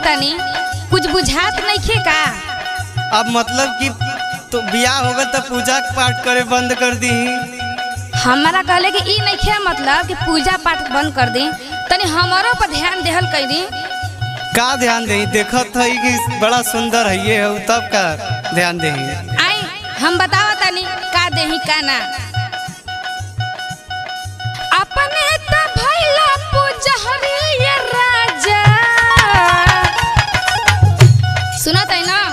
तनी कुछ बुझात नहीं खे का। अब मतलब कि तो बियाह होगा तो पूजा पाठ करे बंद कर दी। हमारा कहले कि ई नहीं खे मतलब कि पूजा पाठ बंद कर दी, तनी हमारो पर ध्यान देहल कर दी। का ध्यान दे? देखत है कि बड़ा सुंदर है ये है, तब का ध्यान दे। आई हम बतावा तनी का देही का ना। अपने त भइला पूजहरी ये राजा, सुनत है ना।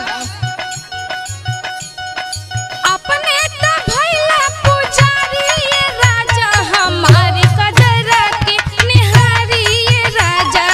अपने त भइला पूजारी ये राजा, हमारी कजरा के निहारी ये राजा।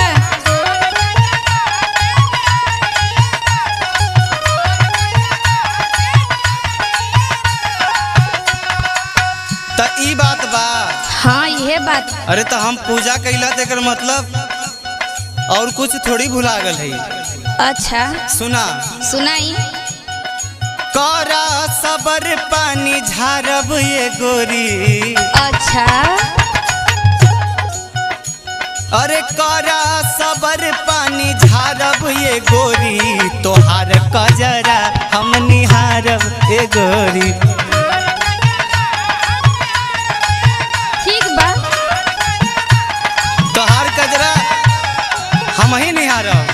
तो ई बात बा। हाँ ये बात। अरे तो हम पूजा कैला तेकर मतलब और कुछ थोड़ी भुला गल है। अच्छा सुना सुनाई। करा सबर पानी झारब ये गोरी। अच्छा अरे करा सबर पानी झारब ये गोरी, तोहार कजरा हम निहारब ये गोरी। ठीक बा। तोहार कजरा हम ही निहारब।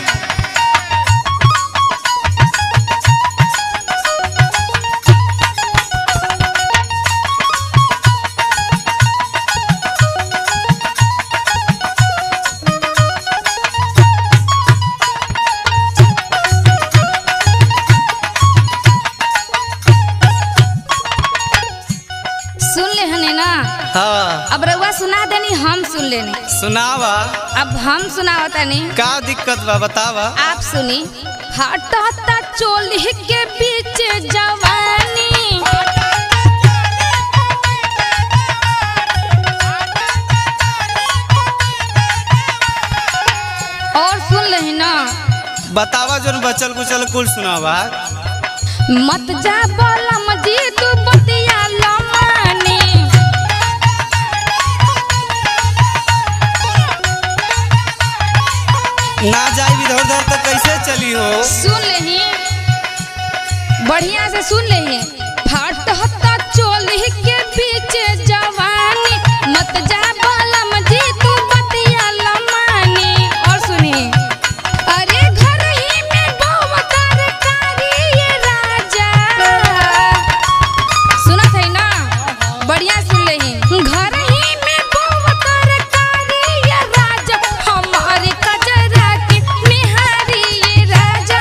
सुन ले हने ना। हाँ अब रउआ सुना देनी, हम सुन लेनी। सुनावा। अब हम सुनावता नहीं, का दिक्कत बा बतावा। आप सुनी। हटता चोली के बीच जवानी, और सुन ले ना। बतावा जो बचल कुचल कुल सुनावा। मत जा बोला मजी तू बतिया लमानी, ना जाई इधर उधर तो कैसे चली हो। सुन लेही बढ़िया से सुन लेही। हटता चोली के बीच जवानी, मत जा बोला मजी तू बतिया लमानी। और सुनी। अरे घर ही में बहु तरकारी ये राजा, सुनत है ना। बढ़िया सुन लेही। घर ही में बहु तरकारी ये राजा, हमारी कजरा की निहारी ये राजा।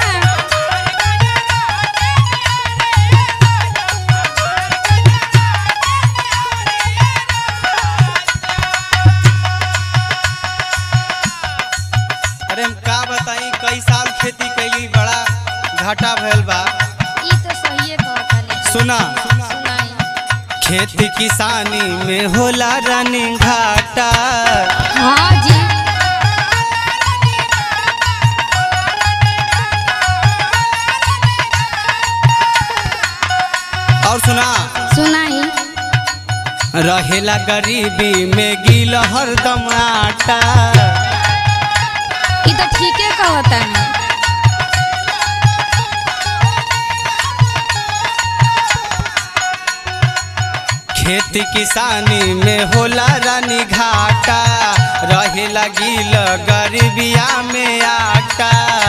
अरे हम का बताई, कई साल खेती कैली, बड़ा घाटा भयल बा। ई तो सही कहता। सुना। सुनाई। खेती किसानी में होला रानी घाटा। हाँ जी। और सुना। सुनाई। रहेला गरीबी में गिल हरदम आटा। ई तो ठीके कहता है। खेती किसानी में होला रानी घाटा, रहेला गिल गरीबिया में आटा।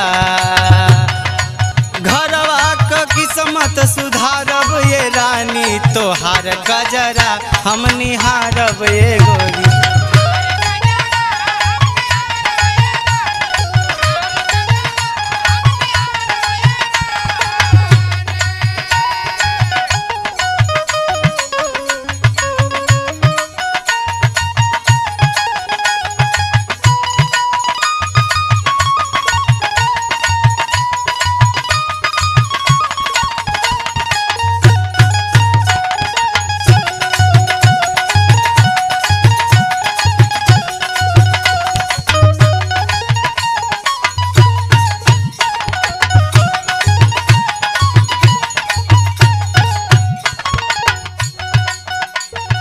घरवा क किस्मत सुधारब ये रानी, तोहार कजरा हम निहारब ये गोरी।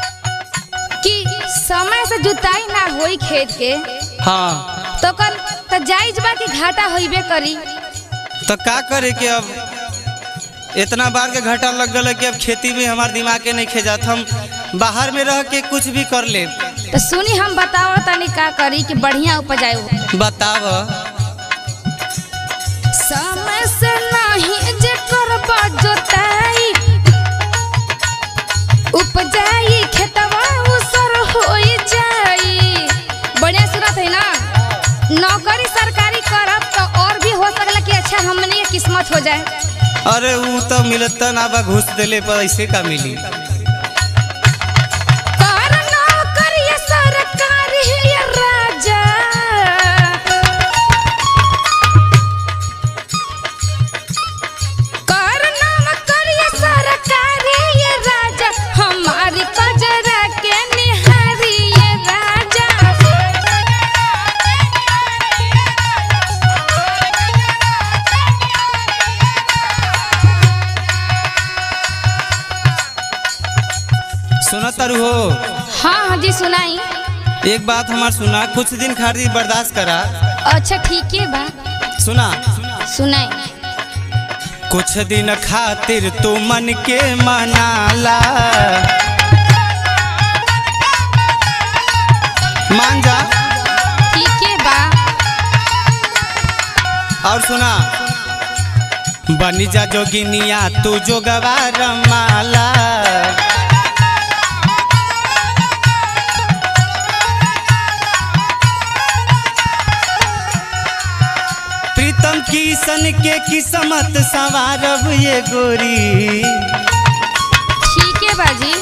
जुताई ना होई खेत के हाँ तो कल तो जायज बा कि घाटा होइबे करी। तो का करे कि अब इतना बार के घाटा लग गल कि अब खेती में हमार दिमाग के नहीं खेजात, हम बाहर में रह के कुछ भी कर ले। तो सुनी हम बताओ तनी का करी कि बढ़िया उपजाऊ। बताव। समय से नहीं जे करबा जोताई, उपजाई खेतवा उसर होई जाई। बढ़िया सुनत है ना। नौकरी सरकारी करब तो और भी हो सकला कि अच्छा हमने ये किस्मत हो जाए। अरे वो तो मिलता ना बा, घुस देले पर ऐसे का मिली। कर नौकरी सरकारी ये राजा, कर नौकरी सरकारी ये राजा, हमारी कजरा के निहारी ये राजा। सुना तारू हो? हाँ हाँ जी सुनाई। एक बात हमार सुना, कुछ दिन खातिर बर्दाश्त करा। अच्छा ठीक है बा, सुना सुनाई। कुछ दिन खातिर तू मन के मनाला, मान जा। ठीक है बा। और सुना, बनी जा जोगिनिया तू जोगवा रमाला। प्रीतम किशन के किस्मत सवारब ये गोरी। ठीक है बाजी।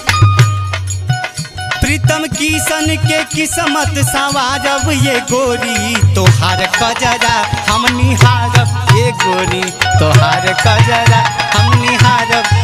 प्रीतम किशन के किस्मत सवारब ये गोरी, तोहार कजरा हम निहारब ये गोरी, तोहार कजरा हम निहारब